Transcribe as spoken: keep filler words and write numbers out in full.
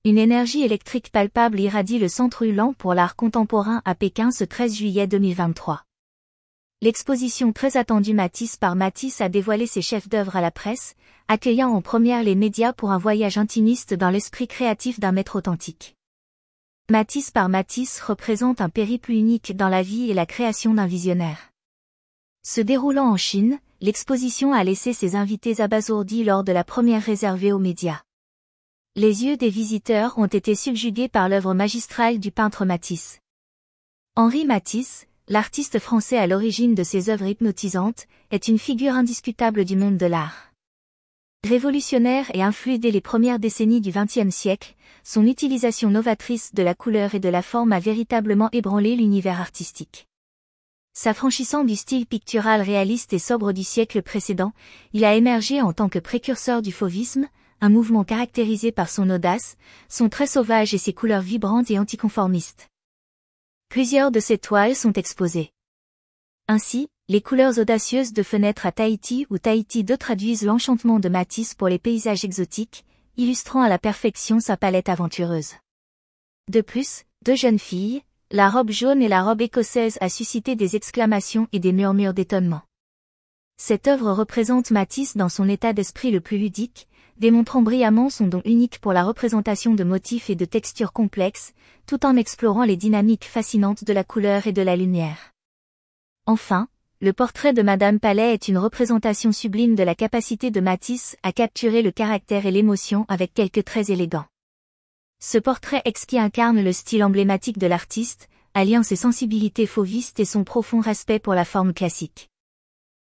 Une énergie électrique palpable irradie le Centre Hulan pour l'art contemporain à Pékin ce treize juillet deux mille vingt-trois. L'exposition très attendue Matisse par Matisse a dévoilé ses chefs-d'œuvre à la presse, accueillant en première les médias pour un voyage intimiste dans l'esprit créatif d'un maître authentique. Matisse par Matisse représente un périple unique dans la vie et la création d'un visionnaire. Se déroulant en Chine, l'exposition a laissé ses invités abasourdis lors de la première réservée aux médias. Les yeux des visiteurs ont été subjugués par l'œuvre magistrale du peintre Matisse. Henri Matisse, l'artiste français à l'origine de ces œuvres hypnotisantes, est une figure indiscutable du monde de l'art. Révolutionnaire et influé dès les premières décennies du vingtième siècle, son utilisation novatrice de la couleur et de la forme a véritablement ébranlé l'univers artistique. S'affranchissant du style pictural réaliste et sobre du siècle précédent, il a émergé en tant que précurseur du fauvisme, un mouvement caractérisé par son audace, son trait sauvage et ses couleurs vibrantes et anticonformistes. Plusieurs de ses toiles sont exposées. Ainsi, les couleurs audacieuses de Fenêtre à Tahiti ou Tahiti deux traduisent l'enchantement de Matisse pour les paysages exotiques, illustrant à la perfection sa palette aventureuse. De plus, deux jeunes filles, la robe jaune et la robe écossaise a suscité des exclamations et des murmures d'étonnement. Cette œuvre représente Matisse dans son état d'esprit le plus ludique, démontrant brillamment son don unique pour la représentation de motifs et de textures complexes, tout en explorant les dynamiques fascinantes de la couleur et de la lumière. Enfin, le portrait de Madame Palais est une représentation sublime de la capacité de Matisse à capturer le caractère et l'émotion avec quelques traits élégants. Ce portrait exquis incarne le style emblématique de l'artiste, alliant ses sensibilités fauvistes et son profond respect pour la forme classique.